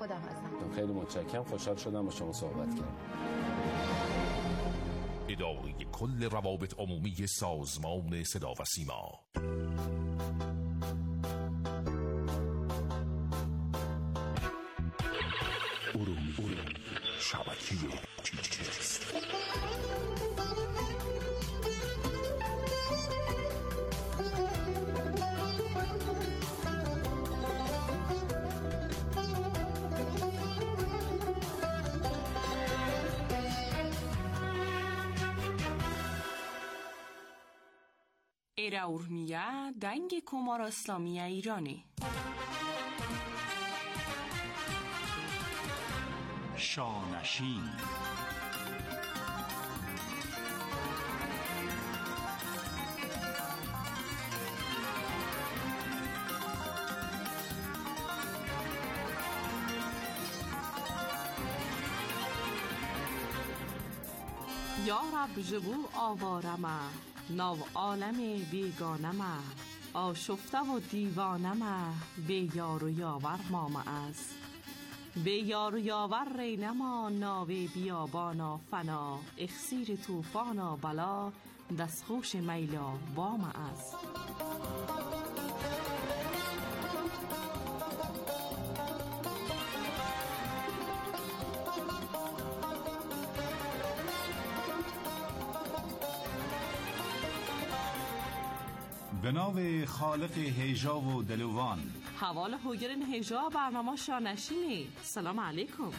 خودم هستم. خیلی متشکرم، خوشحال شدم با شما صحبت کردم. اداره کل روابط عمومی سازمان صدا و سیما. ارومیه شبکه تیچست. ایرا ارومیه دنگ کمار اسلامی ایرانی. شانشین. یا رب جبو آوارمه نو عالم بیگانمه آشفته و دیوانمه به یار و یاور مامه است به یار و یاور رینما ناوی بیابانا فنا اخسیر توفانا بلا دستخوش میلا بامه است. به نام خالق هیجا و دلوان. حوال هوگرین هیجا برنامه شانشینی. سلام علیکم.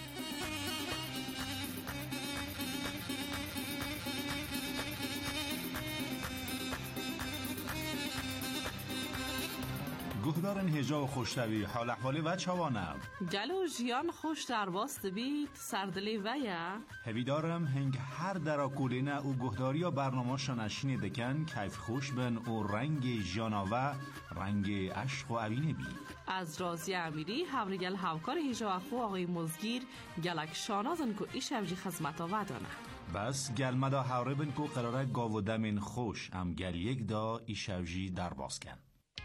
گهدارن هیجا و خوشتوی حال احوالی و چوانم گلو جیان خوش در باست بیت سردلی ویا هویدارم هنگ هر دراکولینه او گهداری و برنامه شانشینی دکن کیف خوش بن او رنگ جاناوه رنگ عشق و اوینه بی از رازی امیری هورگل همکار هیجا اخو آقای مزگیر گلک شانازن که ایش اوجی خدمت آودانه بس گل مدا حوره بن که قراره گاو دمین خوش ام گل یک دا ایش اوجی در باز کن.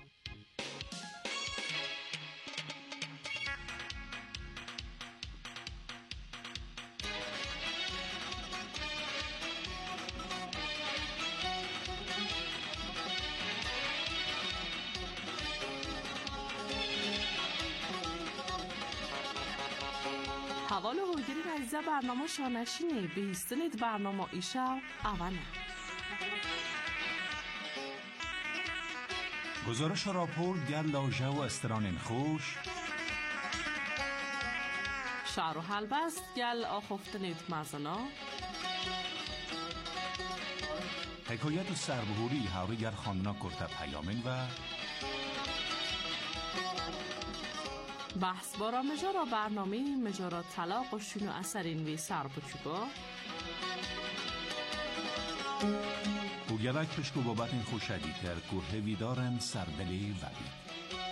حوال هوگیری عزیزه برنامه شانشینی به ایستنید برنامه ایشا اوانه گزارش راپور گل لاجه و استران خوش شعر و حلبست گل آخفتنید مزنا حکایت و سربهوری هاوری گر خاندنا کرده پیامین و بحث بارا مجارا برنامه مجارا طلاق و شنو اثرین وی سر بچوگا او گلک پشکو بابت این خوشدی تر که هویدارن سردلی وبید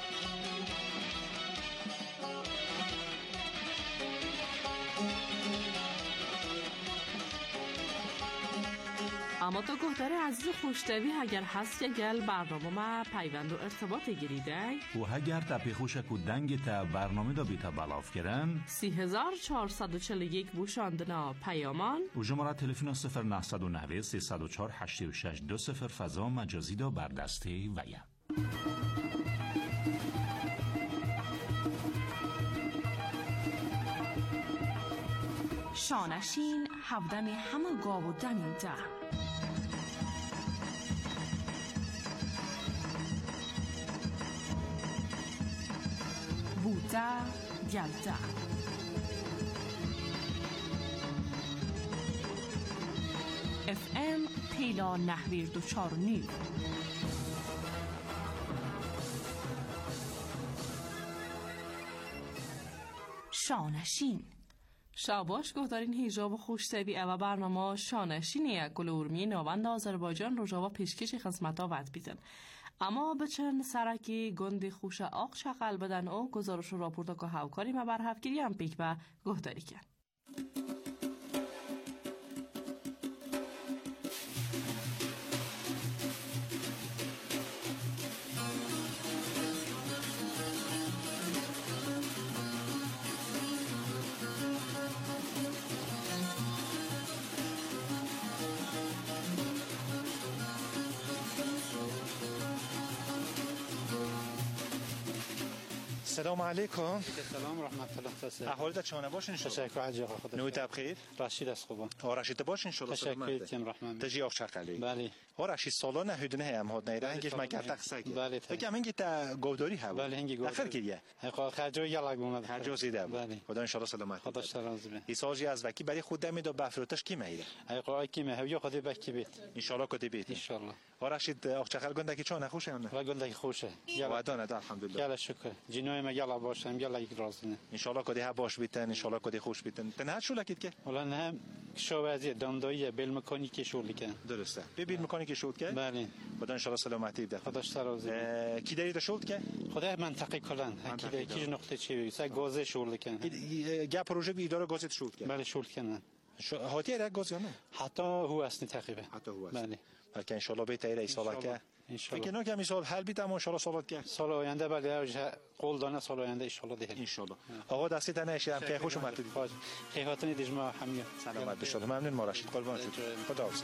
اما تو گهدار عزیز خوشتوی اگر هست که گل برنامه ما پیوند و ارتباط گیریده و اگر تپی خوشک و دنگ تا برنامه دا بیتا بلاف کرن 3441 بوشاندنا پیامان و جمعه تلفن 0990 304 86 20 فضا مجازی دا بر دسته ویا شانشین هفدم همه گاو و دمین ده بوده گلده FM پیلا نهویر دو چار نیو شانشین شاباش گفتارین هیجاب خوشتوی و برنامه شانشینی گل ارومیه نوند آذربایجان روژاوا پیشکش خدمتا ود بیدن اما بچن سرکی گندی خوش آق شقل بدن و گزارش راپورتا که هاوکاری ما بر هفگیری هم پیک و گهداری کن السلام علیکم. سلام رحمت الله تسلیم. احوالت چونه باشین شما؟ تشکر حاج آقا خدا. نویت بخیر. رشید از خوبان. رشید باشین شما سلامت. تشکر رحمان. تجی آخ شقلی. بله. رشید سالانه هدنه هم هات نیره هنگش مگر تقصی. بله. بگم اینکه تا گوداری ها. بله هنگی گوداری. آخر کیه؟ خرجو یلا گومد. خرجو زیده. بله. خدا ان شاء الله سلامت. خدا سلامت بده. ایساجی از وکی برای خود دمی دو بفروتش کی میره؟ حقا کی مه یا خودی بکی بیت. ان شاء الله کدی بیت. ان شاء الله. رشید آخ چخل گنده کی چون خوشه نه؟ و گنده خوشه. یلا دانه الحمدلله. یلا شکر. جنوی ما یلا باشم یلا یک رازنه. ان شاء الله کدی ها باش بیتن ان شاء الله کدی خوش بیتن. تنها شو لکید که؟ ولی نه شوازی دامدایی بل مکانیکی شغلی کن. درسته. ببین مکانیکی شغل که؟ بله. خدا ان شاء الله سلامتی بده. خدا سلامت. کی دارید شغل که؟ خدا منطقه کلان. کی نقطه چی بگی؟ سه گازه شغل کن. گپ پروژه بی اداره گازت شغل که؟ بله شغل کنن. هاتی را گاز یا نه؟ حتی هو اصلی تقریبا. حتی هو بله. که ان شاء الله بهتره ای سالا که. فکر نکنم این سال حل بیت اما ان شاء الله سالات که. سال آینده بله قول دانه سال آینده ان شاء الله ده. ان شاء الله. آقا دستی تنه اشیام که خوش اومدید. خیراتنی دیجما همین. سلامت باشید. ممنون ما رشید قربان شد. خدا حافظ.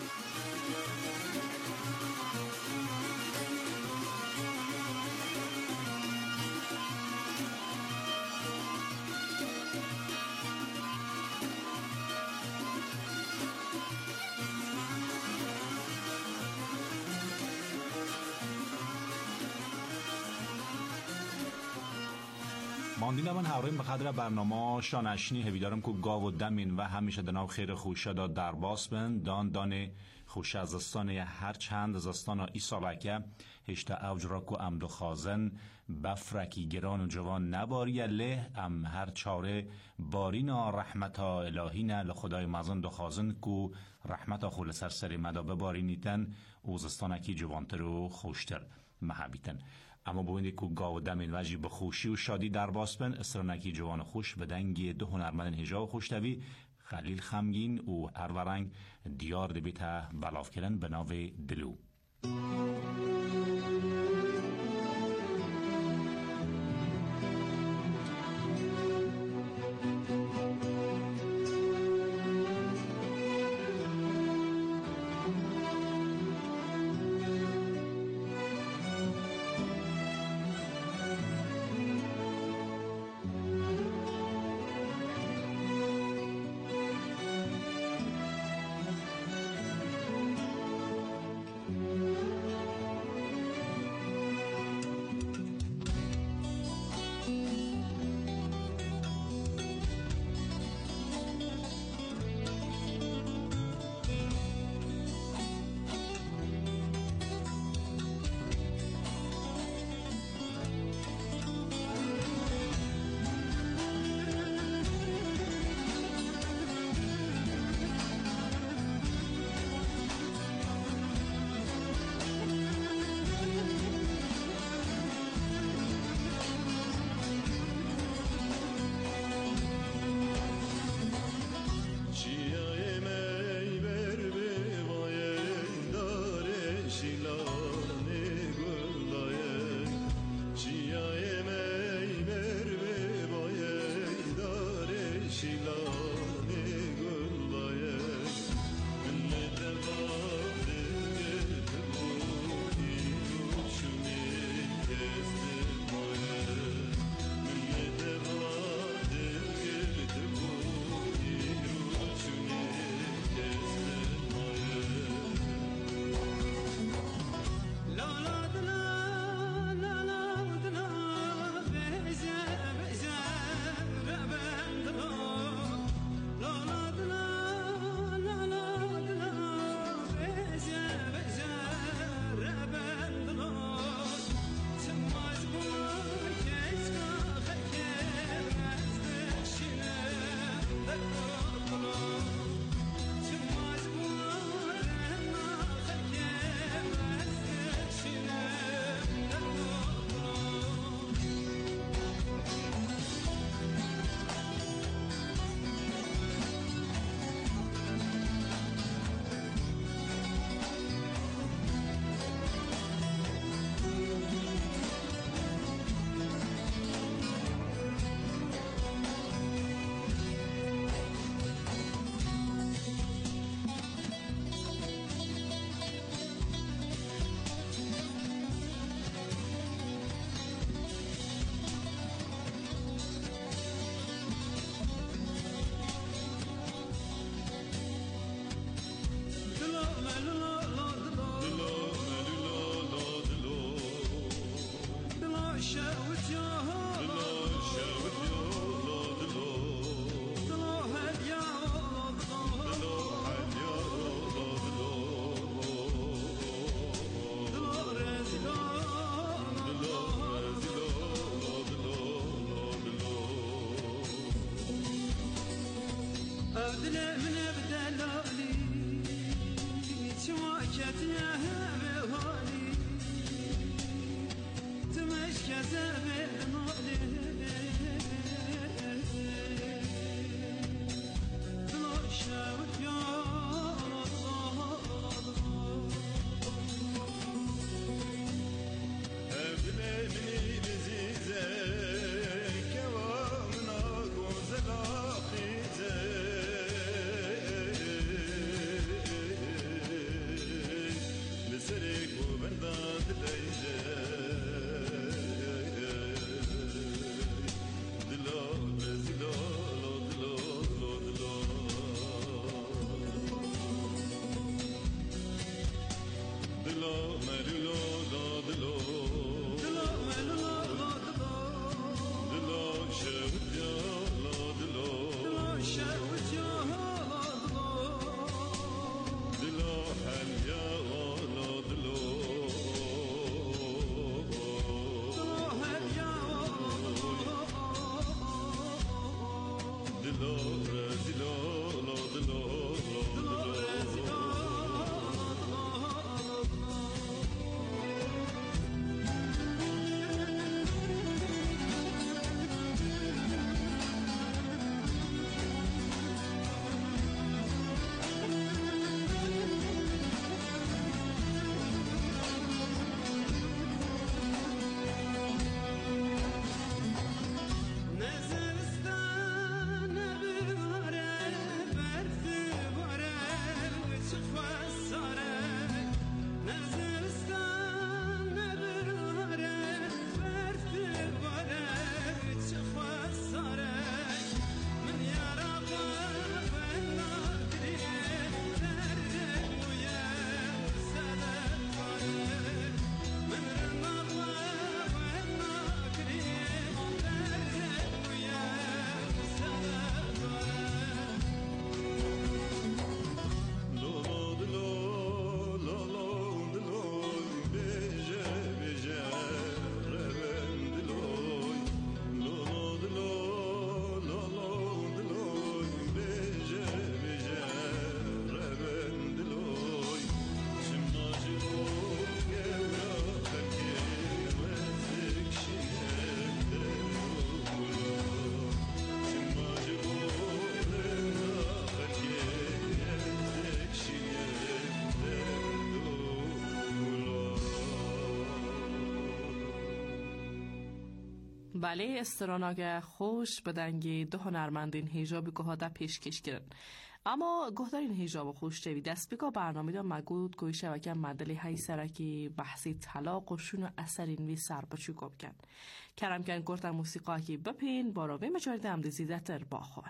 ماندین من هاوریم بخاطر برنامه شانشنی هویدارم کو گاو و دمین و همیشه دناو خیر خوشه داد در باس بن دان خوش از استان هر چند از استان ایسالکه هشته اوج را کو امد و خازن بفرکی گران و جوان نباری له ام هر چاره بارینا رحمتا الهینا لخدای مزن دو خازن کو رحمتا خول سرسری مدا ببارینیتن اوزستانکی جوانتر و خوشتر محبیتن. اما بوینده که گاو دمین وجی به خوشی و شادی در باسبن استرانکی جوان خوش به دنگی دو هنرمند هجا و خوشتوی خلیل خمگین و ارورنگ دیار دبیتا بلاف کلن به ناو دلو. بله استراناگه خوش بدنگی دو هنرمندین هیجابی که ها در پیشکش کرن اما گهدارین هیجاب خوش جوی دست بگا برنامه دا مگود گوی شوکه مدلی های سرکی بحثی طلاق و شون اثرین وی سر بچو گب کن کرم کن گرتن موسیقا که بپین باراوی مجارد امدی زیدتر با خوان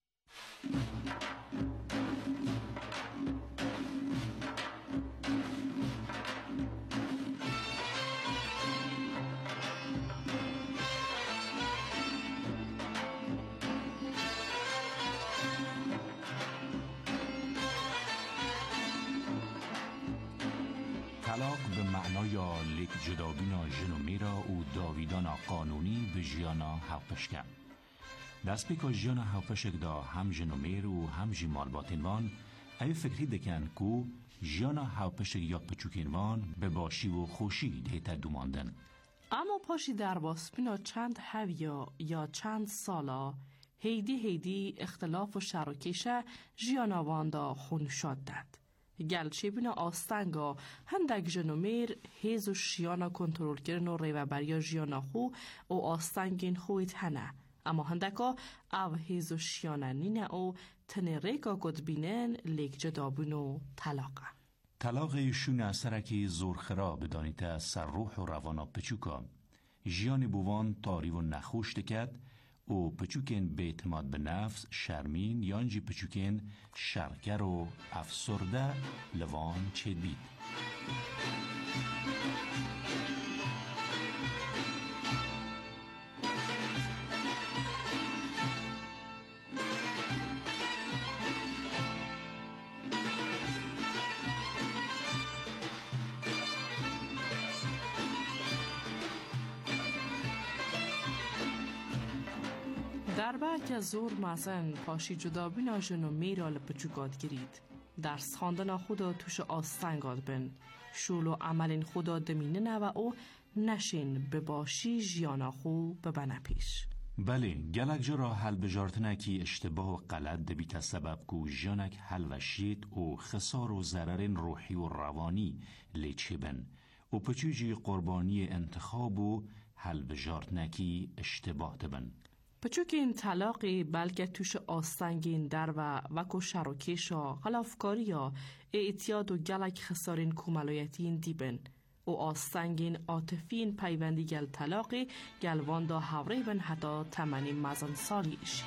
طلاق به معنای لیک جدابینا ژنومیرا و داویدانا قانونی به ژیانا حقشکم. دست بیکا ژیانا حقشک دا هم ژنومیر و هم ژیمال باتینوان ای فکری دکن کو ژیانا حقشک یا پچوکینوان به باشی و خوشی دیتا دوماندن. اما پاشی در باسپینا چند هویا یا چند سالا هیدی اختلاف و شراکشه ژیانا واندا خون شد داد. گلچه بینا آستنگا هندک ژنومیر هیز و شیانا کنترل کرن و ریوبریا ژیانا خو و آستنگین خویت هنه اما هندکا او هیز و شیانا نینه و تنه ریکا گد بینن لیک جدابون و طلاقه طلاق شونه سرکی زورخرا بدانیت سر روح و روانا پچوکا ژیان بوان تاری و نخوش دکد و پچوکن به اعتماد به نفس شرمین یانجی پچوکن شرکر و افسرده لوان چه بید در برگ زور مزن پاشی جدا بینا جنو میرال پچوکات گرید. درس خواندن خدا توش آستنگاد بن. شول و عملین خدا دمینه نه و او نشین بباشی جیانا خو ببنه پیش. بله گلک جرا حل بجارتنه کی اشتباه و غلط دبیت سبب کو جانک حل و شید و خسار و ضرر روحی و روانی لیچه بن و پچوجی قربانی انتخاب و حل بجارتنه کی اشتباه دبن. پچو که این طلاقی بلکه توش آستنگین در و وکو شروکیشا خلافکاری یا اعتیاد و گلک خسارین کوملایتین دیبن و آستنگین عاطفین پیوندی گل طلاقی گلوان دا حوری بن حتی تمنی مزن سالیش.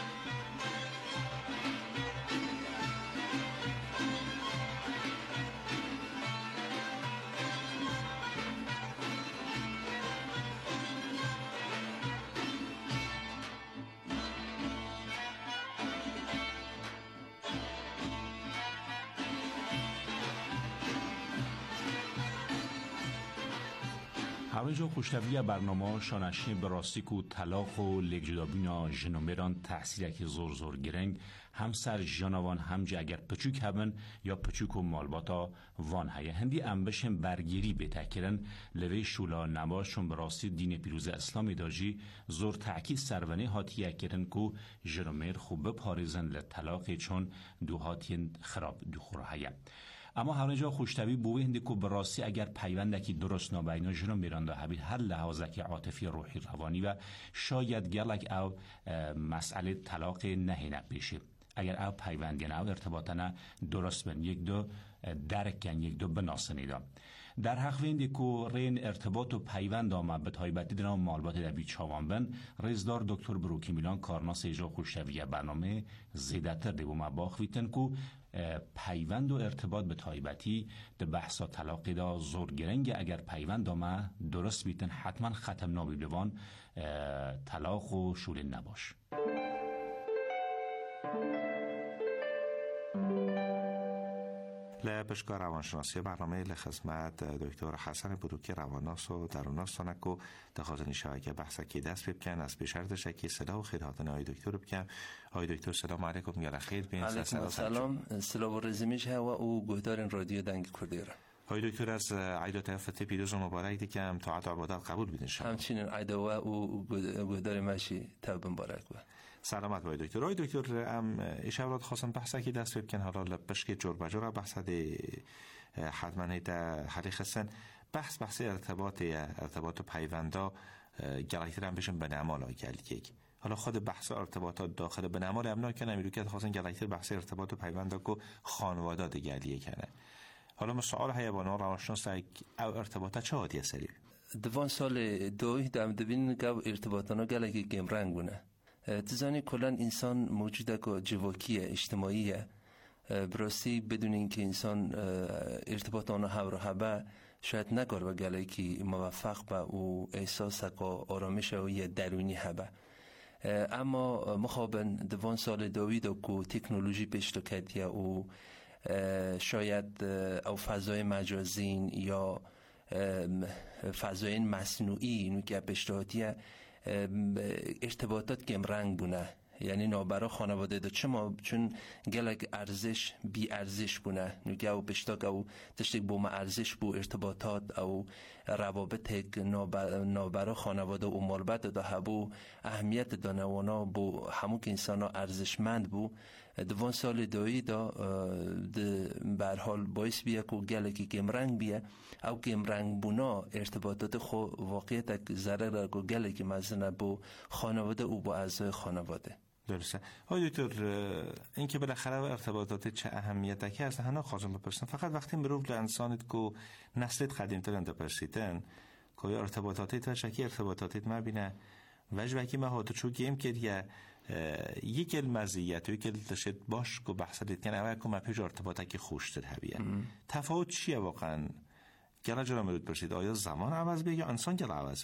هرونجا خوشتوی برنامه شانشنی به راستی که طلاق و لگجدابینا جنومیران تحصیل که زور گرنگ هم سر جانوان هم جا اگر پچوک هبن یا پچوک و مالباتا وان هیا هندی انبشن برگیری بتکرن لوی شولا نباشون به راستی دین پیروز اسلامی داجی زور تاکید سرونی هاتیه کرن که جنومیر خوب پاریزن لطلاقی چون دو هاتین خراب دو خوره هیا. اما هرونجا خوشتوی بوی هندی که براستی اگر پیوندکی درست نابینا جنو میرانده هبید هر لحاظه عاطفی روحی روانی و شاید گلک او مسئله طلاق نهینه بشه اگر او پیوندین او ارتباطنا درست بن یک دو درکن یک دو بناسنیدا در حق ویندی که رین ارتباط و پیوند آمد به تایبتی دنام مالبات دبی چاوان بن رزدار دکتر بروکی میلان کارناس اجرا خوشتوی برنامه زیدتر دیبو مباخ ویتن که پیوند و ارتباط به تایبتی ده بحثا طلاقی دا زور گرنگ اگر پیوند آمد درست بیتن حتما ختم نابی بوان طلاق و شولین نباش. لپشگاه روانشناسی برنامه لخدمت دکتر حسن بروکی رواناس و دروناس تانکو دخوازنی شاید بحثا که دست بکن از بشردش که صدا و خیرهاتن آی دکتر بکن. آی دکتر سلام علیکم گل خیر بین. علیکم السلام سلام و رزمیش هوا و گهدارین رادیو دنگ کردیره. آی دکتر از عید و تفت پیروز و مبارک دیکم طاعت و عبادت قبول بدین شما. همچنین عید و گهدار ماشی تب مبارک با. سلامت باید دکتر. آی دکتر ایش اولاد خواستم بحثا که دست بکن حالا لپشک جور بجور بحثا دی حتما هیتا حالی خستن بحث ارتباط و پیوندا گلایتر هم بشن به نعمال آی گلیک حالا خود بحث ارتباطات داخل به نعمال امنا کنه امیرو که خواستن گلایتر بحث ارتباط و پیوندا که خانواده دی گلیه کنه حالا مسئول حیوانان روانشناس او ارتباطات چه عادیه سری؟ دوان سال دوی دم دبین گو ارتباطانا گلکی گم رنگ بونه تزانی کلان انسان موجوده که جواکیه اجتماعیه براستی بدون اینکه انسان ارتباط آنها همراه شاید نگار و گلایی که موفق به او احساس که آرامش و یه درونی هبه اما مخابن دوان سال دوید که تکنولوژی پیشتو کردیه و شاید او فضای مجازین یا فضای مصنوعی اینو که پیشتواتیه ارتباطات گم رنگ بونه یعنی نابرا خانواده دا چون گلک ارزش بی ارزش بونه نگه او پشتاک او تشتک بوم ارزش بو ارتباطات او روابط نابرا خانواده و مالبت دا هبو اهمیت دا نوانا بو همون که انسان ها ارزشمند بو دوان سال دایی دا برحال باعث بیه که گلکی گم رنگ بیه او گم رنگ بونا ارتباطات خو واقعیت ضرر که گلکی مزنه بو خانواده و بو اعضای خانواده درسته. آقای دکتر این که بالاخره ارتباطات چه اهمیتی که هست هنوز خواستم بپرسم فقط وقتی میروف لانسانت کو نسلت قدیمتر انده پرسیدن که ارتباطاتی تو شکی ارتباطاتیت مبینه وجبکی ما هاتو چو گیم کردیه یک المزیت و یک التشد باش که بحث دیت کنه اول که ما پیش ارتباطه که خوشتر هبیه تفاوت چیه واقعا؟ گله جرا میرود پرسید آیا زمان عوض بیه یا انسان گله عوض بینه؟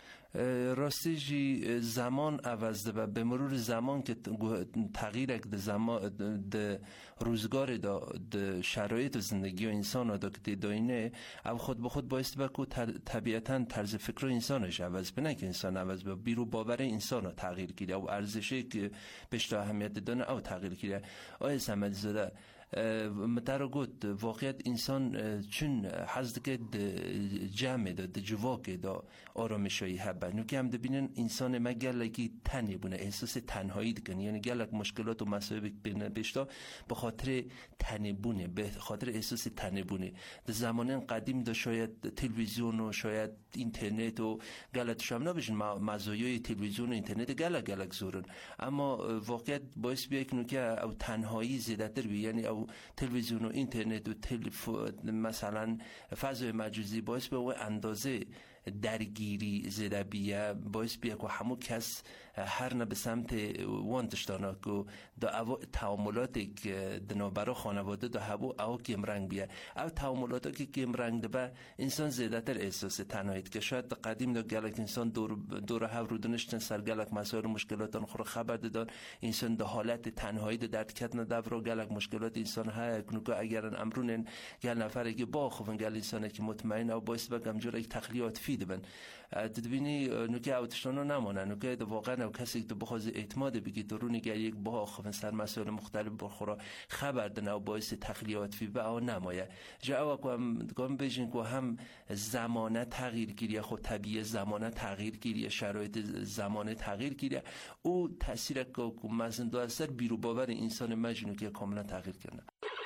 راستیجی زمان عوض ده و به مرور زمان که تغییر ده زمان ده روزگار ده شرایط زندگی و انسان دا که داینه او خود به خود باعث بکو طبیعتا طرز فکر انسانش عوض بنه که انسان عوض به بیرو باور انسان تغییر کرده او ارزشی که بیشتر اهمیت دانه او تغییر کرده. آیا سمد زده متر گفت واقعیت انسان چون حزد که جمع ده جواک ده آرامشایی هبه نو که هم ببینن انسان ما گلکی تنی بونه احساس تنهایی دکن یعنی گلک مشکلات و مسائل بیشتر به خاطر تنی بونه به خاطر احساس تنی بونه ده زمان قدیم ده شاید تلویزیون و شاید اینترنت و گلت شما نبیشن مزایای تلویزیون و اینترنت گلک زورن اما واقعیت باعث بیه که او تنهایی زیاده تر بی یعنی او تلویزیون و اینترنت و مثلا فضای مجازی باعث به اندازه درگیری زده بیه باعث بیه که همون کس هر نه به سمت وانتش دانه که دا تعاملاتی که دنا برای خانواده دا او کم بیه او تعاملاتی که کم رنگ ده به انسان زیده تر احساس تنهایید که شاید قدیم دا گلک انسان دور هف رو دنشتن سر گلک مسائل مشکلاتان خور خبر دادن انسان دا حالت تنهایی دا درد کت ندف رو گلک مشکلات انسان های کنوکا اگرن امرونن گل نفره که با خوبن گل انسانه که مطمئن او باعث بگم جور یک تخلیات فیده بن تدبینی نوکه اوتشتانو نمانه نوکه واقعا او کسی که بخواد اعتماد بگی درونی گر یک با خوبن سر مسائل مختلف برخورا خبر دن او باعث تخلیات فی به او نمایه جا او کم بیشین که هم زمانه تغییر گیریه خود طبیعه زمانه تغییر گیریه شرایط زمانه تغییر گیریه او تاثیر که مزن دو اثر بیرو باور انسان مجنون که کاملا تغییر کرده.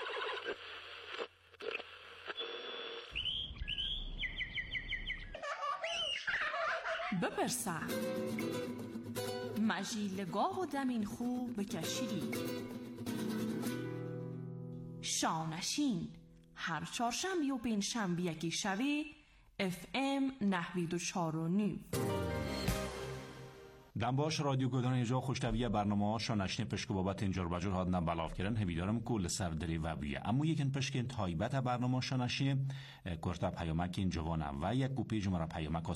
بپرسه مجیلگاه و دمین خوب بکشیری شانشین هر چهارشنبه و پنجشنبه یکی شوی FM 94.9 دنباش رادیو گودان اینجا خوشتویه برنامه شانشین پشک بابت اینجا بجور هادن بلاف کردن همیدارم کل سردری و بیه اما یکن پشکین تایبت برنامه شانشین کرتا پیامکین جوانه و یک گوپی جمعه پیامک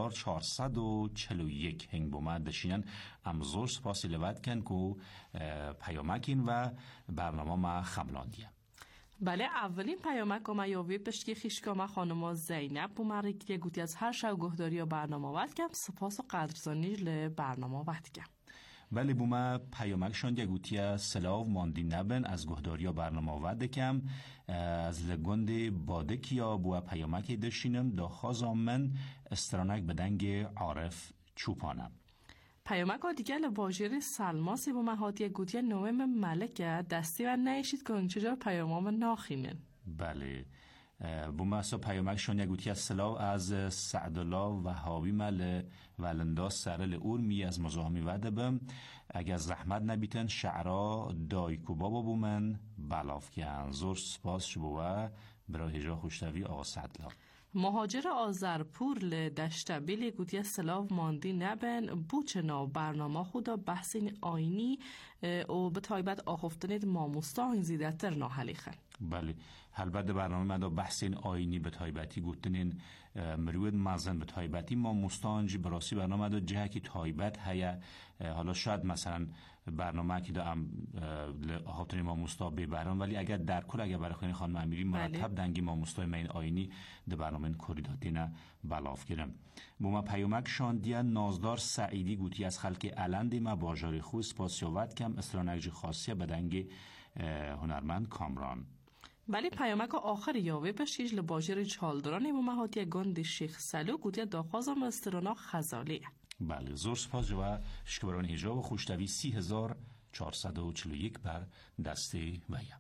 3441 هنگ بومد دشینن امزور سپاسی لوت کن که پیامکین و برنامه ما خملاندیه. بله اولین پیامک ما یاوی پشکی خیشکا خانم زینب بوماری که گوتی از هر شب گهداری و برنامه وقت کم سپاس و قدرزانی برنامه وقت کم. بله بوما پیامک شاند گوتی سلاو ماندی نبن از گهداری و برنامه وقت کم از لگند بادکیا بوا پیامک دشینم دا خازم من استرانک بدنگ عارف چوپانم. پیامک ها دیگه لباجیر سلماسی با مهاتی گوتی نویم ملکه دستی و نیشید که چجور پیامام ناخینن. بله بوماسا پیامک شون گوتی سلاو از سعدالله و هاوی مل ولندا سرل اورمی از مزاحمی وعده بم اگه از رحمت نبیتن شعرا دایکو بابا بومن بلاف کن زور سپاس شبوه برای هجا خوشتوی آقا سعدالله. مهاجر آذرپور لدشته بیلی گوتی سلاو ماندی نبن بوچنا برنامه خدا بحثین آینی و به تایبت آخفتنید ماموستا زیده تر ناحلی خن. بله البته برنامه مدا بحثین آینی به تایبتی گوتنین مروید مزن به تایبتی ماموستانجی براسی برنامه دا جه که تایبت هیا حالا شاید مثلا برنامه که دا آخفتنید ماموستا به برنامه ولی اگر در کل اگر برای خیلی خانم امیری مرتب دنگی ماموستای من آینی ده برنامه کوریداتی نه بلاف گیرم بوما پیامک شاندیا نازدار سعیدی گوتی از خلک علندی ما باجاری خوب سپاسیوت کم استرانگجی خاصیه بدنگ هنرمند کامران. ولی پیامک آخر یاوه بشیج لباجر چالدرانی و مهاتی گند شیخ سلو گوتی داخوازم استرانا خزالیه. بله زور سپاس جوا شکبران هجا و خوشتوی 3441 بر دسته ویم.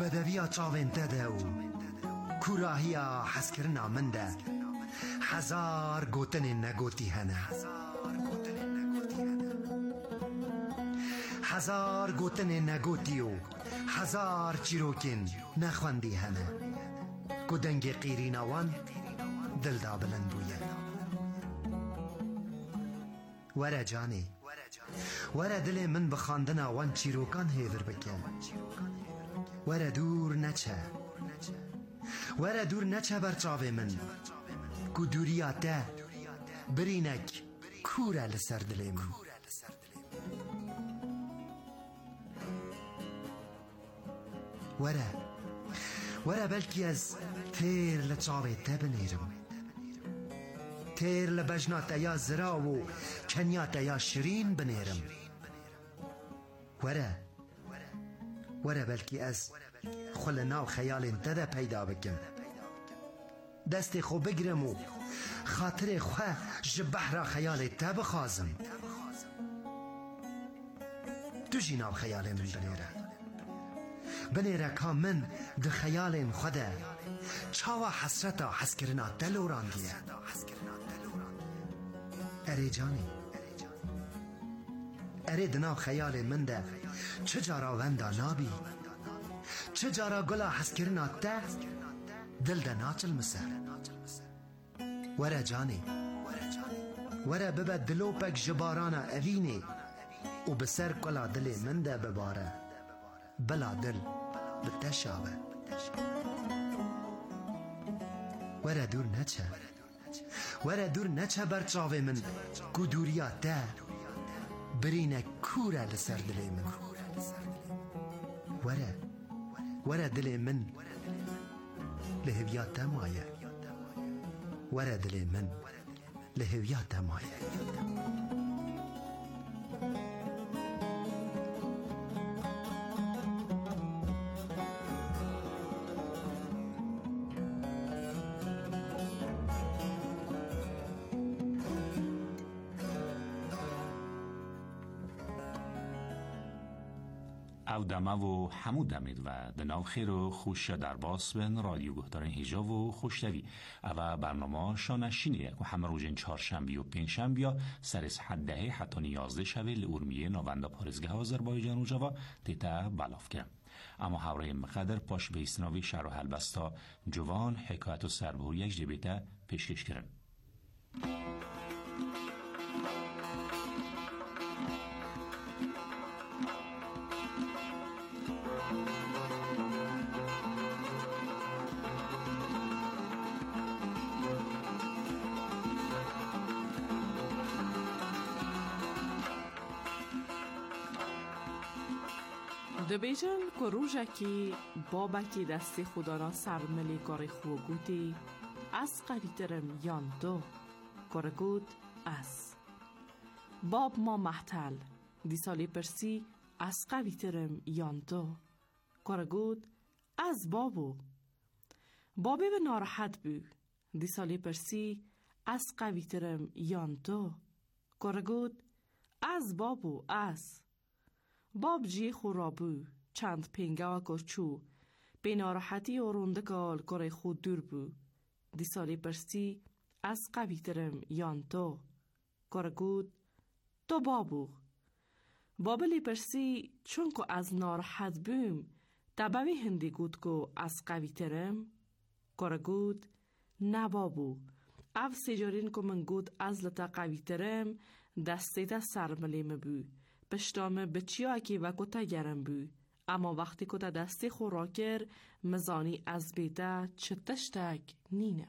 بدویا چاوین تده و کوراهیا حسکرنا منده هزار گوتن نگوتی هنه هزار گوتن نگوتی و هزار چیروکین نخوندی هنه گودنگ قیرین آوان دل دا بلند بویه وره جانی وره دل من بخاندن آوان چیروکان هیدر بکن وره دور نچه وره دور نچه بر چاوه من کو دوریاته برینک کوره لسر دل من وره بلکی از تیر لچاوه ته بنیرم تیر لبجنات یا زرا و کنیات یا شیرین بنیرم وره بلکی از خلنا و خیال انتده پیدا بکم دست خو بگرم و خاطر خواه جبهر خیال ته بخوازم تو جینا و خیال من بنیره که من ده خیال خوده چاوا حسرتا حس کرنا دلوران دیه اره جانی اره دنا خیال من ده چجارا وندا نابی چجارا گلا حس کرنا ده دل ده ناچل مسر وره جانی وره ببد دلو پک جبارانا اوینی و بسر کلا دل من ده بباره بلا دل بتشاوه وره دور نچه بر چاوه من کو دوریا ده برینه کوره لسر دل من وره دل من لهویات مایه وره دل من لهویات مایه او دمه و همو دمید و دناو خیر و خوش در باس بین رادیو گهدارن هیجا و خوشتوی او برنامه شانشینه و همه روزین چهارشنبه و پنجشنبه سر از 10 حتی 11 شوه لورمیه نووندا پارزگاه آذربایجان و جوا دیتا بلاف کرد. اما حوره مقدر پاش به استناوی شهر و حلبستا جوان حکایت و سربور یک جبیتا پیشکش کرن. دبیجن که روژکی بابکی دستی خدا را سرملی کار خوگوتی از قوی ترم یان دو کرگود از باب ما محتل دی سالی پرسی از قوی ترم یان دو کرگود از بابو بابی به ناراحت بو دی سالی پرسی از قوی ترم یان دو کرگود از بابو از باب جی خورابو چند پینگا و گرچو به ناراحتی و روندگال کار خود دور بو دی سالی پرسی از قوی ترم یان تو کرگود تو بابو بابلی پرسی چون که از ناراحت بوم تباوی هندی گود که از قوی ترم کرگود نه بابو اف سیجارین که من گود از لطا قوی ترم دستی تا سرملیم بو پشتامه بچیا که وقتا گرم بو اما وقتی که دستی خوراکر مزانی از بیده چتشتک نینم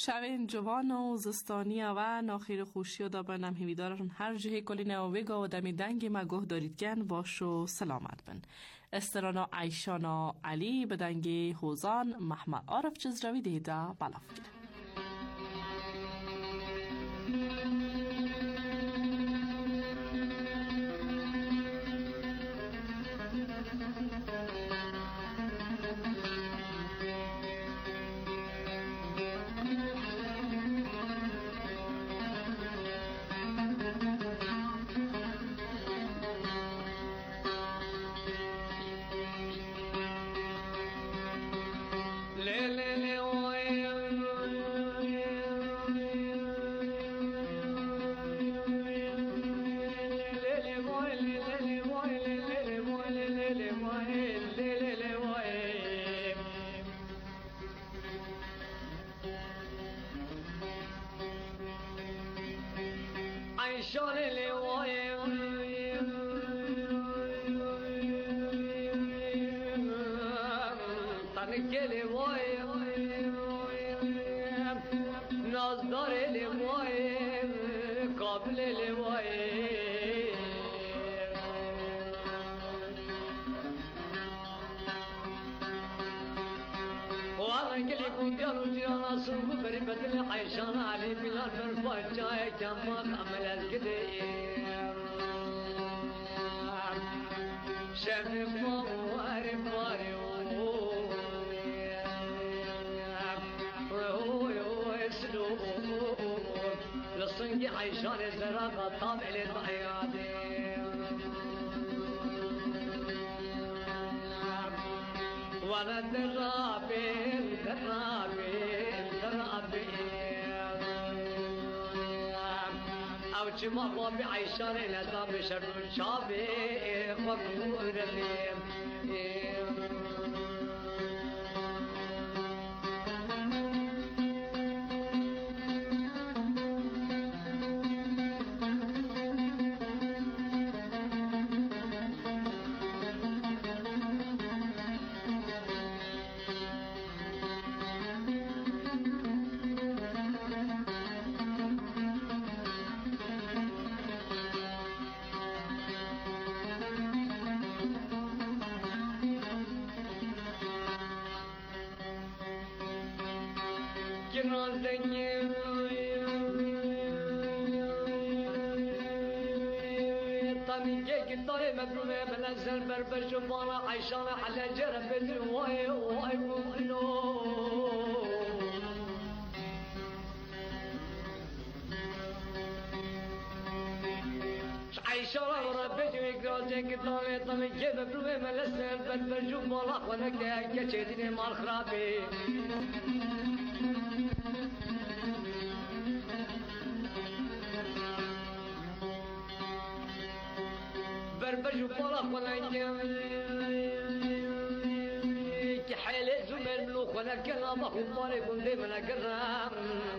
شوین جوان و زستانی و ناخیر خوشی و دابنم هیویدارن هر جهه کلینه و ویگا و دمی دنگ مگوه دارید گن باش و سلامت بن. استرانا عیشانا علی به دنگ حوزان محمد عارف جزروی دیده بلاف گیره. عيشان الزراقة طابع للضحياتي وانا درابي او جمع بابي عيشان الازام شر شابي فقور لي منزل بربش وبالا عيشان على جرب الواي واي وقلو عيشان ربش ويقراجك طالي طالي جيب بروي منزل بربش وبالا وانا كشيدني مال خرابي بربج وطلق ولا كحيل زمر ملوك ولا كلام أخو طارق وندي من أقرام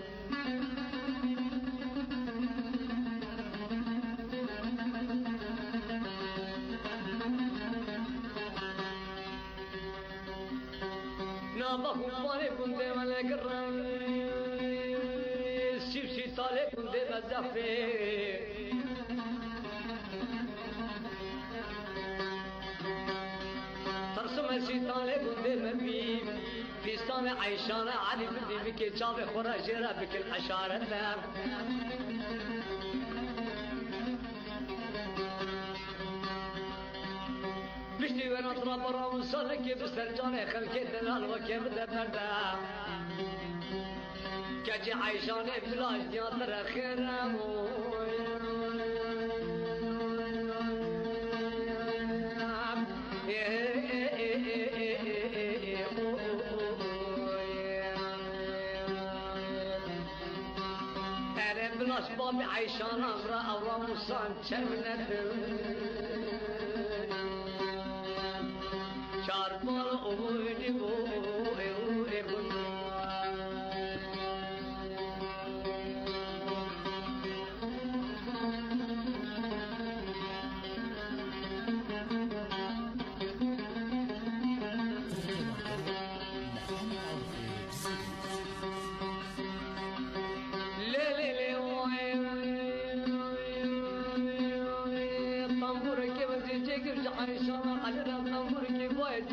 نام أخو طارق وندي من أقرام سيبسي طارق وندي مزافي سيطانة بندي مبي فيستانة عيشانة علي بدي بكي شافي خراجيرة بكي الحشارة بشتي وانا اطراب راون صالكي بسترجانة خلكي دلال وكي بدا بردا كاجي عيشانة بلاش ديان خيرا بابي عيشان أمرا أورا مصان شرمنا شاربال أمودي بوئي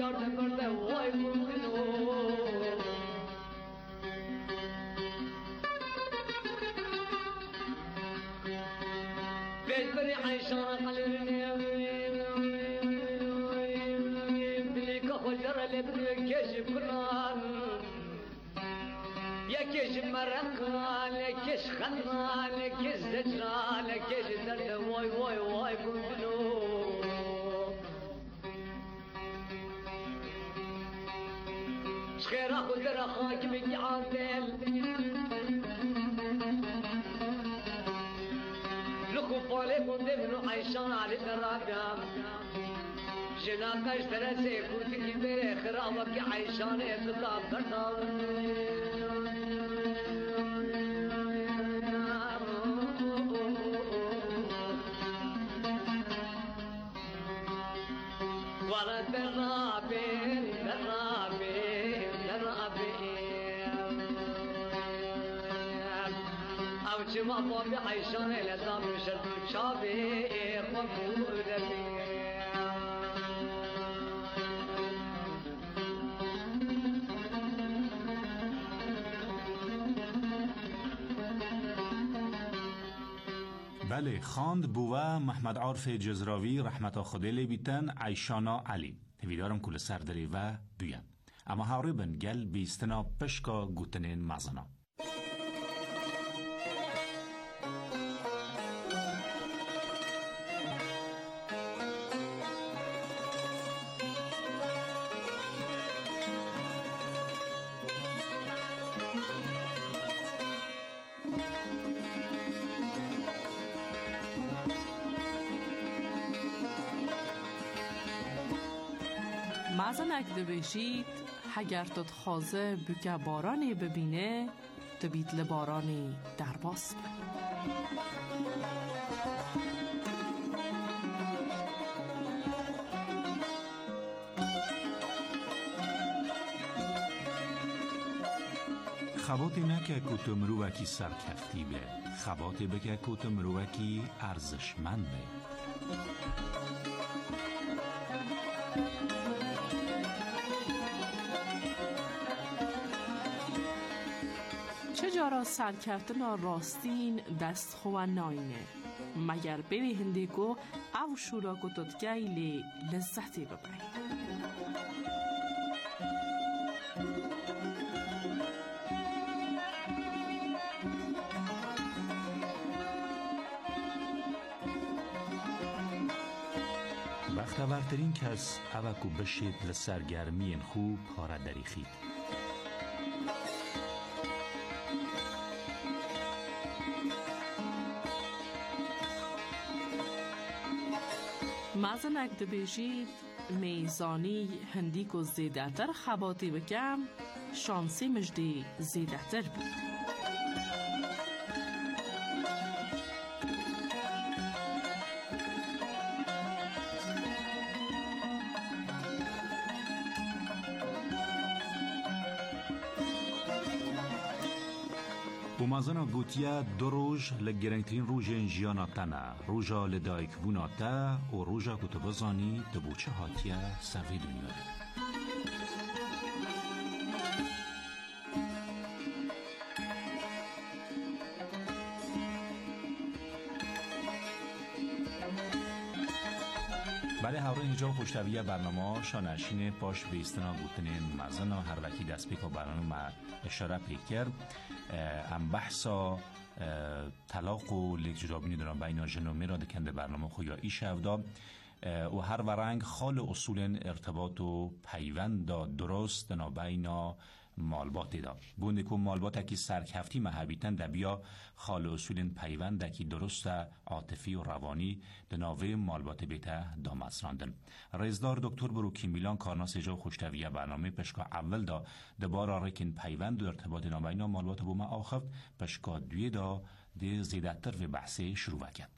yardım berde vay bulgunu Bezbeni Ayşan'a kalırını Bilika hocara lebni keşif kuran Ya keşif merakkan, ya keşif khannan, ya keşif zecran, ya keşif derde vay vay vay bulgunu شخيرا خذرا خاكمك عادل لكو فالي كندفنو عيشان على الرابع جناك اشترى سيكون تكي بيري خرابك عيشان اخطاب كردام وانا درابين او چما بابی عیشان لذا بشر چابی قبول بله خواند بوه محمد عارف جزراوی رحمت خدای بیتن عیشانا علی هویدارم کل سردری و بیان اما هاوری بن گل بیستنا پشکا گوتنین مازنا مازنک دبیشید هگر تد خوازه بکه بارانی ببینه تبید لبارانی در باست خباتی نکه که مروکی سرکفتی به خباتی بکه که مروکی ارزشمند به چجارا سرکردن راستین دست خواه ناینه مگر بری هندگو او شورا گتود گیلی لذتی ببرید بختورترین کس اوکو بشید لسرگرمین خوب پاره دریخید مازنک دبیجید میزانی هندیک و زیده تر خباتی بکم شانسی مجدی زیده تر بود بومازانا گوتیا دو روز لگرنگترین روز انجیانا تنه روزا لدایک بونا تا و روزا کتبزانی دبوچه هاتیا سوی دنیا برای هوره اینجا خوشتویه برنامه شانشین پاش به استنا گوتنین مزنا هر وکی دست پیکا برنامه اشاره پیکر ام بحثا طلاق و لیک جدابینی دارم بین جنومی را دکنده برنامه خویا ایش افدا و هر ورنگ خال اصول ارتباط و پیوند درست دنا بین مالباتی دا بونده که مالبات اکی سرکفتی محبیتن دبیا خال اصول پیوند اکی درست عاطفی و روانی دناوه مالبات بیته دامسراندن رزدار دکتر بروکی میلان کارناس جا خوشتویه برنامه پشکا اول دا دبار آرکن پیوند و ارتباط نابین مالبات بومه آخفت پشکا دوی دا ده زیدتر و بحثه شروع کرد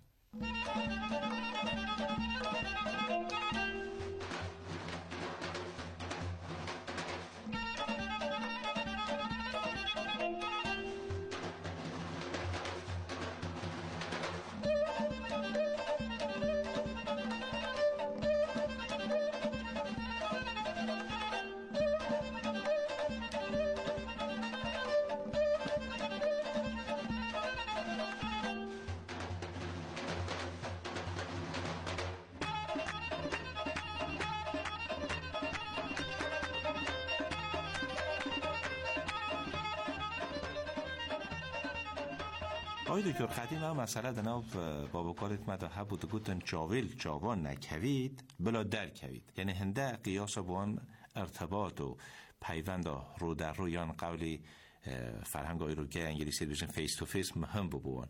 آقای دکتر قدیم هم مسئله دناب بابا کارت مداحه بود گوتن چاویل چاوان نکوید بلا در کوید، یعنی هنده قیاس بوان ارتباط و پیوند رو در رو یان قولی فرهنگ آی رو که انگلیسی بیشن فیس تو فیس مهم بوان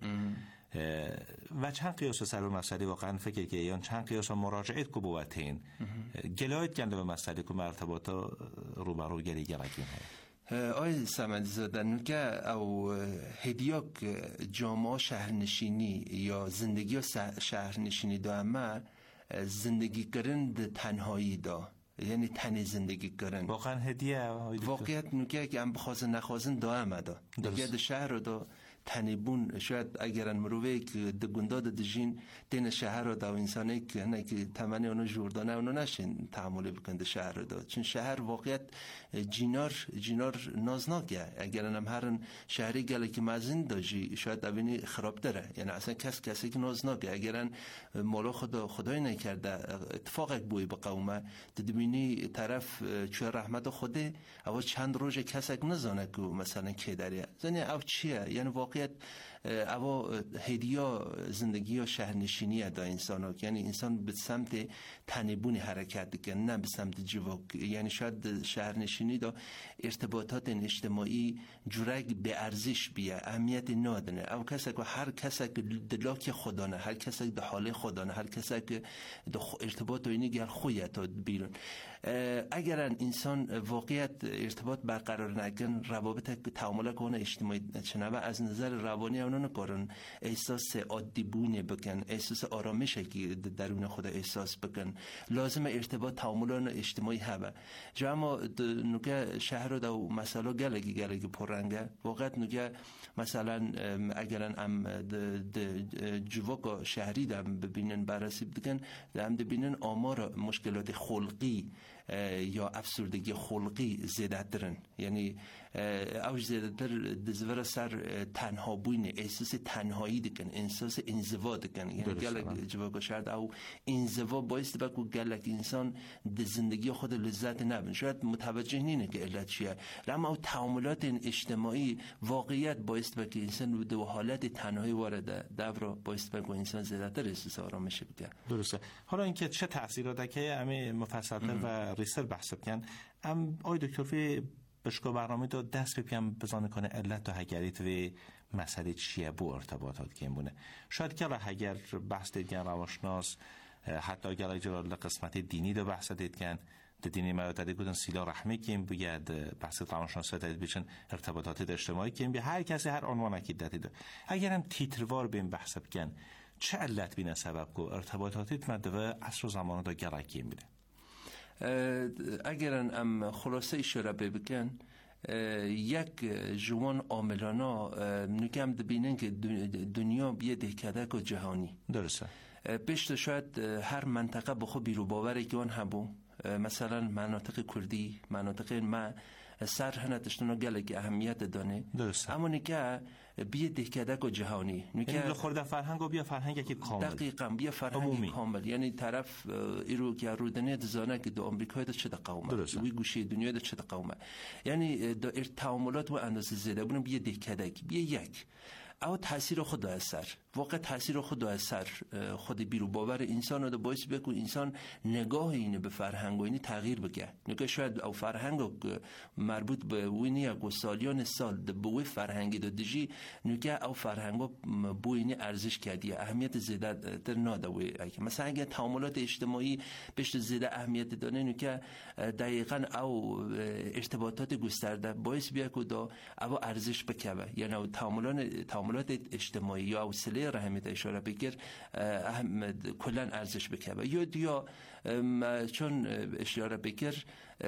و چند قیاس سر به مسئله واقعا فکر که یان چند قیاس مراجعت کو بوتین گلایت کنده به مسئله که ارتباط رو بر رو گلی گلکین آی سمدی زادن که او هدیاک جامعه شهرنشینی یا زندگی شهرنشینی دا اما زندگی کردن تنهایی دا، یعنی تنی زندگی کردن واقعا هدیه واقعیت نوکه که هم بخوازن نخوازن دا اما دا دیگه ده شهر رو دا تنیبون شاید اگرن مروه که ده گنداد ده جین تین شهر رو دا و انسانه که تمنی اونو جوردانه اونو نشین تعامل بکن ده شهر رو دا، چون شهر واقعیت جینار نازناکه اگرن هم هرن شهری گله که مزین داجی شاید دوینی خراب داره، یعنی اصلا کسی که نازناکه اگرن مولا خدای نکرده اتفاق بوی به قومه دبینی طرف چوه رحمت خوده او چند روز کسک نزانه که مثلا که داره زنی او چیه، یعنی واقعیت او هدیه زندگی و شهرنشینی دا انسان ها، یعنی انسان به سمت تنیبونی حرکت کنه نه به سمت جواک، یعنی شاید شهرنشینی دا ارتباطات اجتماعی جورگ به ارزش بیه اهمیت نادنه او کسی که هر کسی که دلاک خدانه هر کسی که ده حال خدانه هر کسی که ده ارتباط و اینی گر خویت بیرون اگرن انسان واقعیت ارتباط برقرار نکن روابط تعامل کنه اجتماعی چنبه از نظر روانی اونو نکارن احساس عادی بونه بکن احساس آرامشه که درون خود احساس بکن لازم ارتباط تعامل اجتماعی هبه جاما نوکه شهر دو مسئله گلگی پررنگه واقعیت نوکه مثلا اگرن ام جواک شهری دم ببینن بررسی بکن دم ببینن آمار مشکلات خلقی یا افسردگی خلقی زیاده ترن، یعنی اوج زیاده تر دزور سر تنها بوین احساس تنهایی دکن احساس انزوا دکن، یعنی گلک جواک شهر او انزوا باعث بکو گلک انسان د زندگی خود لذت نبین شاید متوجه نینه که علت چیه اما او تعاملات اجتماعی واقعیت باعث بکو انسان دو حالت تنهایی وارد دور باعث بکو انسان زیاده تر احساس آرامش بده. درسته. حالا اینکه چه تاثیراتی که همه مفصل‌تر و ریسر بحث بکن آقای دکتر فی بشکو برنامه دا دست بپیم بزانه کنه علت و هگریت و مسئله چیه بو ارتباطات که بونه شاید که اگر بحث دیدگن رواشناس حتی اگر اجرال قسمت دینی دا بحث دیدگن دینی مراتبی گفتن سیلا رحمی که این باید بحث روانشناسی دید بیشن ارتباطات اجتماعی که این بی هر کسی هر عنوان اکید دید اگر هم تیتروار بین بحث بکن چه علت بینه سبب کو ارتباطاتیت مده و عصر و زمان دا گرکی بینه اگرن ام خلاصه اشاره بکن یک جوان عاملانا نگم دبینن که دنیا بیه دهکدک و جهانی درسته پیشت شاید هر منطقه بخو بیرو باوره که آن هبو مثلا مناطق کردی مناطق ما سر هنتشتونو گله که اهمیت دانه درسته اما نکه بیه دهکدک و جهانی نکه خورده فرهنگ و بیا فرهنگ که کامل دقیقا بیا فرهنگ کامل یعنی طرف ایرو که رودنه دزانه که دو امریکای ده چه ده قومه وی گوشه دنیا ده چه ده قومه یعنی دو تعاملات و اندازه زیده بونم بیه دهکدک بیه یک او تاثیر خود اثر واقع تاثیر خود اثر خود بیرو باور انسان رو باعث بکنه انسان نگاه اینه به فرهنگ و اینی تغییر بکنه نگاه شاید او فرهنگ مربوط به وینی اگه سالیان سال به وی فرهنگی دادجی نگاه او فرهنگ بو اینی ارزش کردی اهمیت زیاده در نادوی مثلا اگه تعاملات اجتماعی بهش زیاده اهمیت داره نگاه دقیقاً او ارتباطات گسترده باعث بیا که او ارزش بکنه یعنی تعاملات اجتماعی یا وسیله رحمت اشاره بگیر کلن ارزش بکنه یا چون اشاره بگیر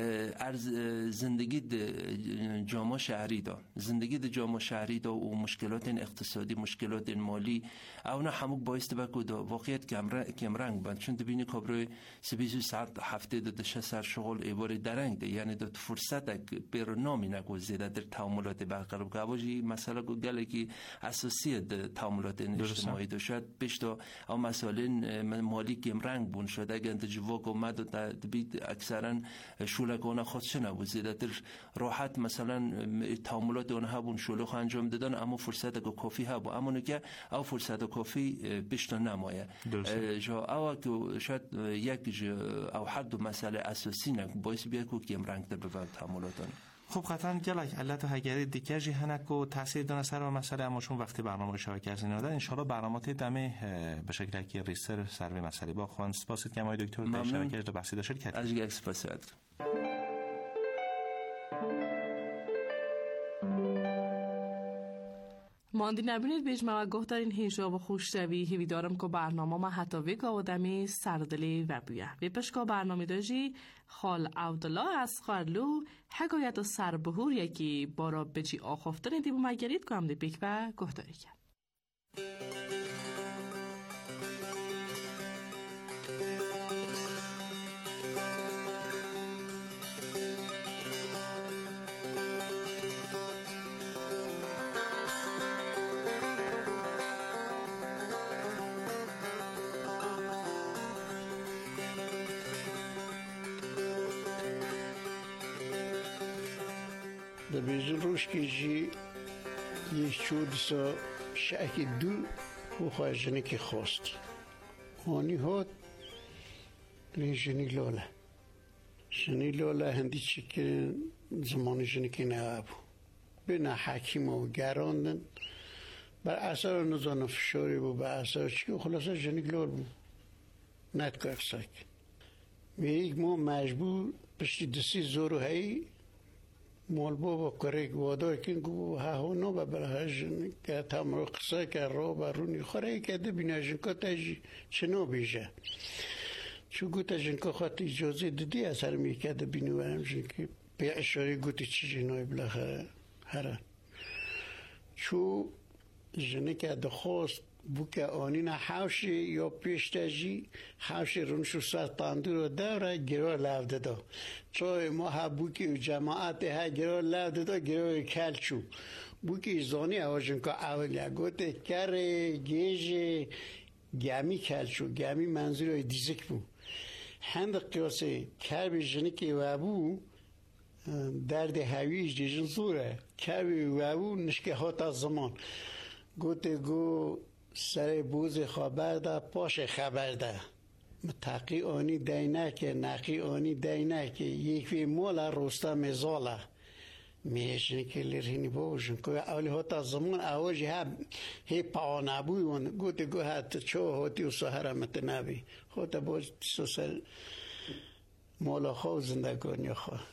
زندگی جامعه شهری دا زندگی جامعه شهری دا و مشکلات اقتصادی مشکلات مالی اونا همون باعث بکو دا واقعیت کم رنگ بند چون دبینی کبروی 22 ساعت هفته دا سر شغل ایواری درنگ دا یعنی دا فرصت بیر نامی نگو زیده در تعاملات برقرار بکو واجی مسئله گله که اساسی دا تعاملات اجتماعی دا شاید بیشتر او مسائل مالی کم رنگ بون شده اگر انت جواک اومد و دبید اکثرا شولک آنها خودش نبود در راحت مثلا تعاملات آنها بون شولک انجام دادن اما فرصت که کافی ها با اما که او فرصت کافی بیشتر نمایه جا او که شاید یک او حد مسئله اساسی نه باعث بیاد که کم رنگ در به تعاملات آنها. خب قطعا گلک علت و هگری دیگه جی هنک و تاثیر دانه سر و مسئله اما چون وقتی برنامه شبکه از این آدن انشالله برنامات دمه به شکل که ریستر سر به مسئله با خوان سپاسید که آقای دکتر در شبکه رو بحثی داشت کرد. از یک سپاسید. ماندی نبینید بیشمه و گفت در این هیجاب و خوشتوی هیوی دارم که برنامه ما حتی ویگا و دمی سردلی و بیه وی پشکا برنامه داجی خال عبدالله از خارلو حکایت و سربهور یکی بارا بچی آخفتن دیبو مگرید که هم دی بیک و گفتاری کرد. در بیزون روش که جی یک چود سا شاکی دو و خواه جنی که خواست آنی هات لی جنی لاله هندی چی که زمان جنی که نهابو بنا حکیم و گراندن بر اثر نزان فشاری بو بر اثر چی که خلاصه جنی لاله بو نت که اکساک میگه ما مجبور پشتی دستی زورو هایی مال بابا کرک وادار کن گو ها نو ببرهاجن که تمرو قصه که رو برونی خوره که دبیناجن که تاجی چنو بیجه چو گوتا جن که خاطر اجازه دادی اثر میکرد دبینو برمجن که به اشاره گوتی چی جنوی بالاخره هران چو جنه که دخواست بو که آنی نه حوشی یا پیشتاجی حوشی رونشو سر تاندو رو دوره گروه لفده دا چای ما ها بو که جماعت ها گروه لفده دا گروه کلچو بو که زانی آواجن که اولی گوته کره گیج گمی کلچو گمی منظور دیزک بو هند قیاسه کربی جنی که وابو درد هویش دیجن زوره کربی وابو نشکه هاتا زمان گوته گو سر بوز خبر ده پاش خبر ده متقی آنی دینه که نقی آنی دینه که یکی مولا روستا مزاله میشن که لرهنی باوشن که اولی هاتا زمان اواجی هی پا نبوی ون گوته گو هات چو هاتی و سهره متنبی هاتا باز سوسل مولا خواه زندگانی خواه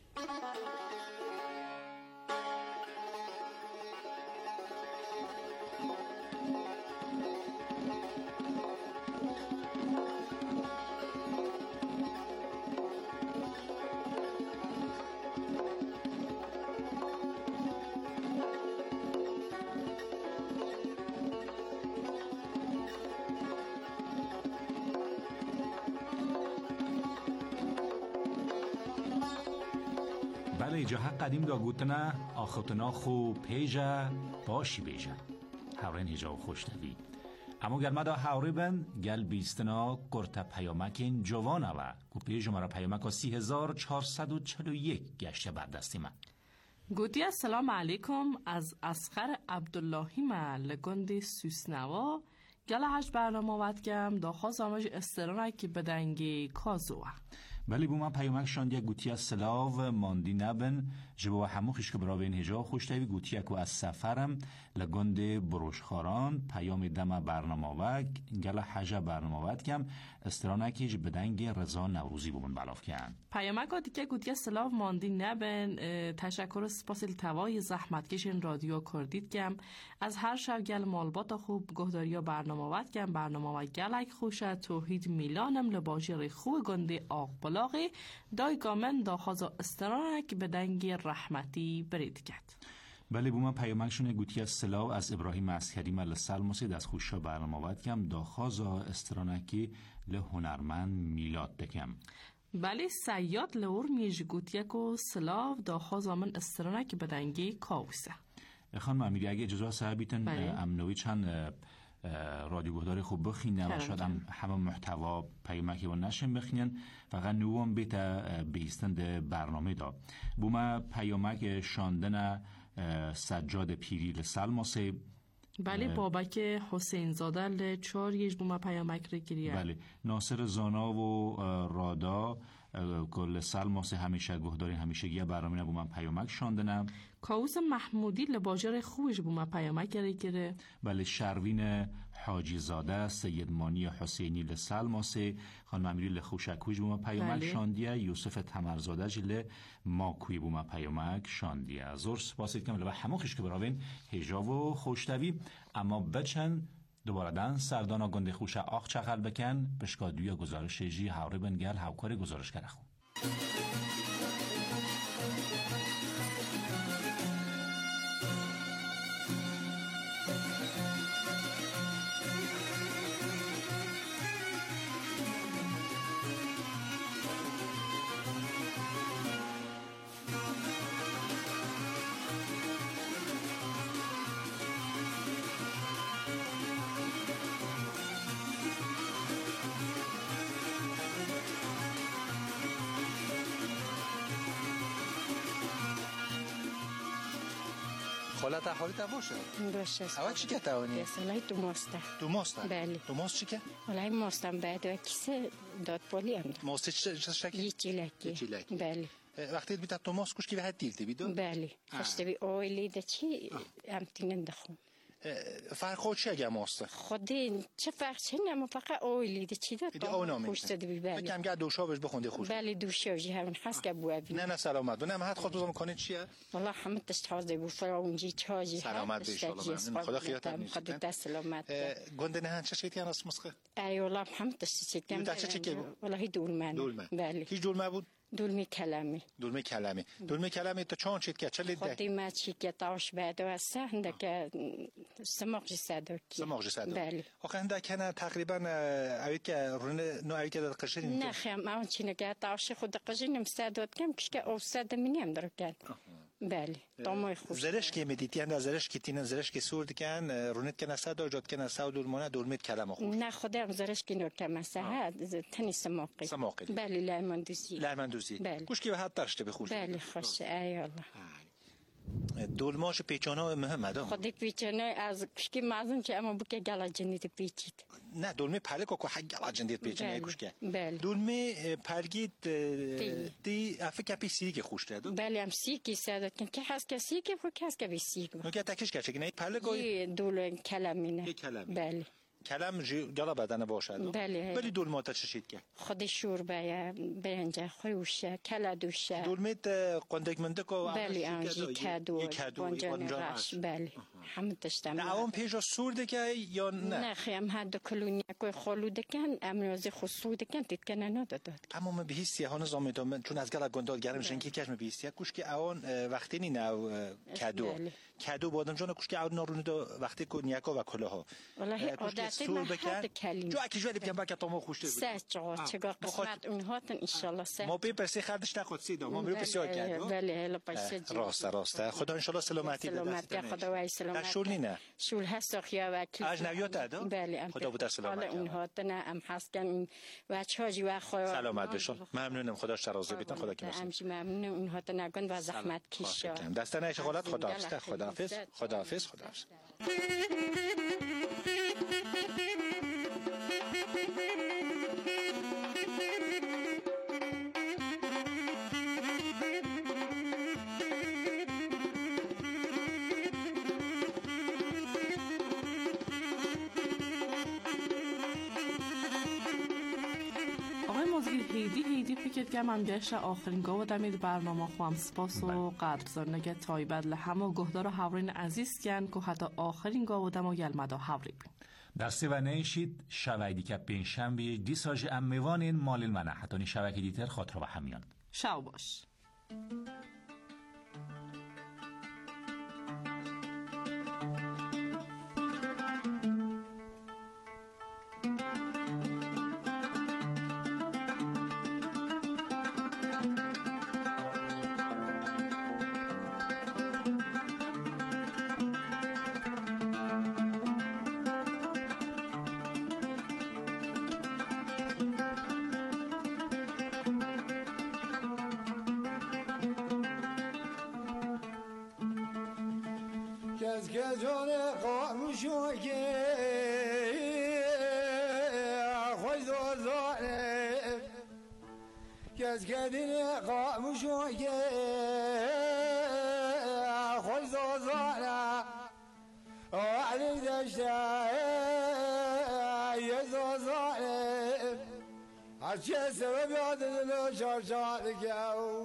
بله ایجا حق قدیم دا گوتنا آخوتنا خو پیجا باشی بیجا هورین هجا خوشتوی اما گرمه دا هوری بند گل بیستنا گرتا پیامکین جوانه و گو پیجا مرا پیامک 3441 گشته بردستی من گوتی السلام علیکم از اسخر عبداللهی من لگند سوسنوا گل هشت برنامه ودگم دا خواست آماج استرانه که بدنگی کازوه ولی بو من پیامک شاند یک گوتی از سلاو ماندی نبن جبا همو خیش که برا بین هجا خوشتوی گوتی اکو از سفرم لگند بروشخاران پیام دم برنامه وگ گل حجا برنامه ود کم استرانه که جب بدنگ رضا نوروزی بومن بلاف کن پیامک ها دیگه گوتی از سلاو ماندی نبن تشکر سپاس التوای زحمت کشین رادیو کردید کم از هر شب گل مالبات خوب گهداری برنامه ود کم برنامه و گلک خوشه توحید میلانم لباجر خوب گنده آقبلاغی دای گامن دا خوزا استرانک بدنگ رحمتی برید کرد. بله بو من پیامکشون گوتی از سلاو از ابراهیم عسکری مل سلموسید از خوشا برنامه ود کم دا خوزا استرانکی لهنرمن میلاد دکم. بله سیاد لور میج گوتی کو سلاو دا خوزا من استرانک بدنگی کاوسه. خانم امیری اگه اجازه صاحبیتن امنوی چند رادیوگهدار خوب بخینن و شاید همه محتوا پیامکی و نشن بخینن فقط نوام بیتا بیستند برنامه دا بوما پیامک شاندن سجاد پیری لسلماسه بله بابک حسین زاده لچار یش بوما پیامک رو گریه بله ناصر زانا و رادا کل سلماسه همیشه گهداری همیشگی برنامه نبو من پیامک شاندنم کاوس محمودی لباجر خوبش بوما پیامک رو گره بله شروین حاجی زاده سید مانی حسینی لسلماسه خانم امیری لخوشکوش بوما پیامک شاندیه یوسف تمرزاده جل ماکوی بوما پیامک شاندیه زور سپاسید کم لبا هموخش که براوین هجاب و خوشتوی اما بچن دوباره دن سردانا گنده خوشه آخ چخل بکن بشکادوی گزارش جی هاوری بنگل هاوکاری گزارش کرده خون خالت احوالی باشه باشه اول چی که توانی؟ اصلا تو ماسته تو ماسته؟ بله تو ماست چی که؟ والله ماستم بعد و کیسه داد پولی هم ماسته چه شکلی؟ چیلکی بله وقتی بیت تو ماست کش کی به دیلتی بیدو؟ بله خشته بی اویلی ده چی هم تینن دخون فرق خود چی اگه ماسته؟ خودی چه فرق چه نمو فقط اویلی ده چی داد خوش دادی بی بله بکم گه دوشابش بخونده خوش بله دوشابش همین خاص که بو ابی نه سلامت نه حد خود بزرم کنید چیه؟ والله همه تشتازه بو فرونجی چاجی سلامت بیشالله خدا خیرتت نیست خدا سلامت گنده نه چه شیتی هست مسخه؟ ای والله همه تشتیکم والله دولمن بله هیچ دولمه بود؟ دولمه کلمه تو چون چیت که چه لیده؟ خودی ما چی که تاوش بعد و سهنده که سماق جسادو بله آخه هنده کنه تقریبا اوید که رونه نو اوید که داد قشرین نه خیم اون چی نگه تاوش خود قشرین سادوت کم که اوساد منی هم در کن بله تمام خوب زرش که میدیتی هنده زرش که تینن زرش که سورد کن رونت کنه ساده جات کنه ساده دولمانه دولمت کلمه خوب نه خودم زرش که نور کم سه تنی سماقی بله لایمندوزی بله کوش که به حد درشته بخوش بله خوش ای الله دولماش پیچانه مهمه دام خودی پیچانه از کشکی مازن که اما بوده گلا جندید پیچید نه دولمه پله که حق گلا جندید پیچانه کشکی بله دولمه پلگید دی افکا پی سیک خوش داد بله هم سیکی سادت که هست که سیک و که هست که بی سیک نو که تکش کرد که نه پله کوی دول کلمینه بله کلم گلا بدن باشد بله ولی دولمات چه شید که خود شوربه برنج خویوشه کلا دوشه دولمت قندک مندک و بله آنجی کدو بانجانش بله همه داشتم نه اون پیشا سورده که یا نه نه خیم هد کلونی کوی خالوده کن امروزی خصوده کن تیت کنه نداد اما من بهیستی ها نظام میدم چون از گلا گندال گرم شنکی کش من بهیستی کوش که اون وقتی نی نو کدو بادم جان کوش که اون نارونه دو وقتی کنیاکا و کلاها والله عادت سور بکن جو اکی جولی بیام باکت ما خوشته بود سه چگاه قسمت اونها تن انشالله سه ما بپرسی خردش نخود سیدا ما میرو بسیار کرد بله هلا پس راسته خدا انشالله سلامتی بده خدا وای سلامت شول نه شول هست خیا وکیل اجنبیات دادا بله خدا بود سلامت اونها تن ام هستن بچه‌ها و خدا سلامت بشون ممنونم خدا شرازه بیتن خدا که امشی ممنون اونها تن گند و زحمت کشا دستنه شغلات خداحافظ هیدی فکر کنم هم گشت آخرین گاه دمید برنامه خواهم سپاس و قدردان نگه تای بدل همه گهدار و حورین عزیز کن که حتی آخرین گاه دم و گلمدا حوری بین دستی و نیشید شویدی که پینشنبه دیساج امیوانین مالین منه حتی شوکی دیتر خاطر و همیان شو باش کس که جان خاموشو که خوش دوزانه کس که دین خاموشو که خوش دوزانه علی دشته یه دوزانه هرچه سبب یاد دلو شاشاد که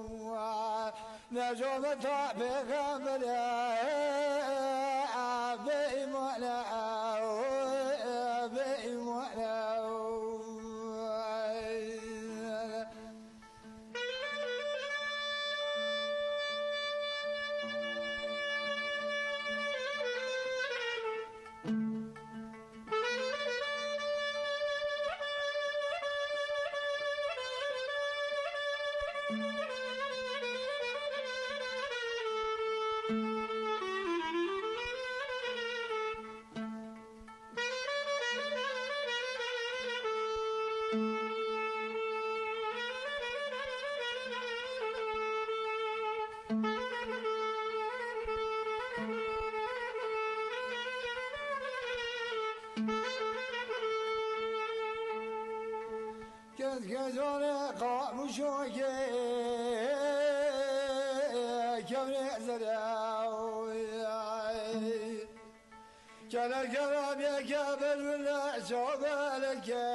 نجومتا بغمره بإيمانه بإيمانه کس که جان خاموشو که کمره زده کلر کرام یک بلوله شابل که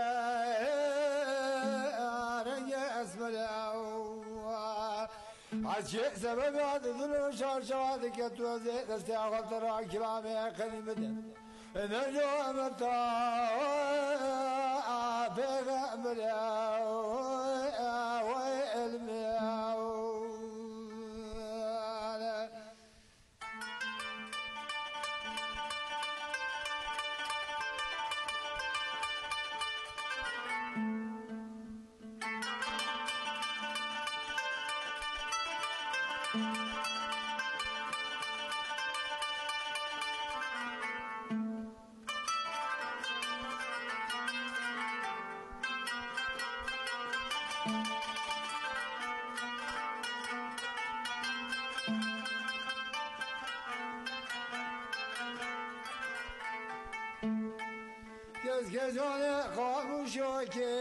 رنگ اسمره از چه سبب یاد دلو شاشاد که تو دستی آقل ترا کرام قدیم بده نجومتا بغمره کس که جان خاموشو که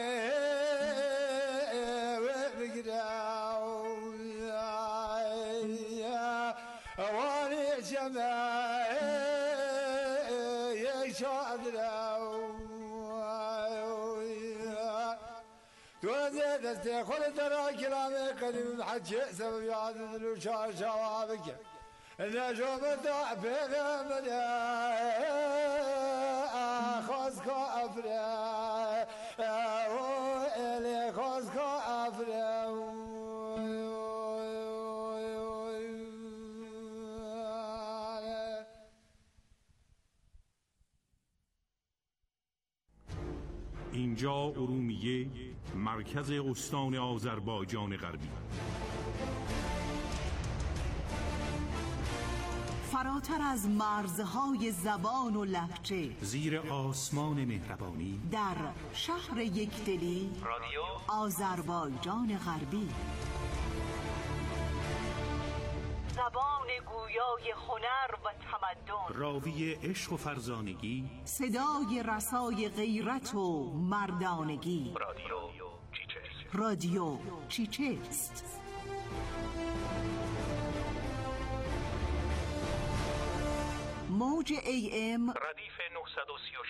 بگیره وانی شمه یک شادره تو دسته خود ترا کرامه قدیم حج سبب یاد دلو شابك نجومتا بغمده خاص كافره وإلي خاص كافره اینجا ارومیه مرکز استان آذربایجان غربی. فراتر از مرزهای زبان و لهجه، زیر آسمان مهربانی، در شهر یکدلی، رادیو آذربایجان غربی. زبان گویای هنر و تمدن، راوی عشق و فرزانگی، صدای رسای غیرت و مردانگی. رادیو چیچست. موج AM ردیف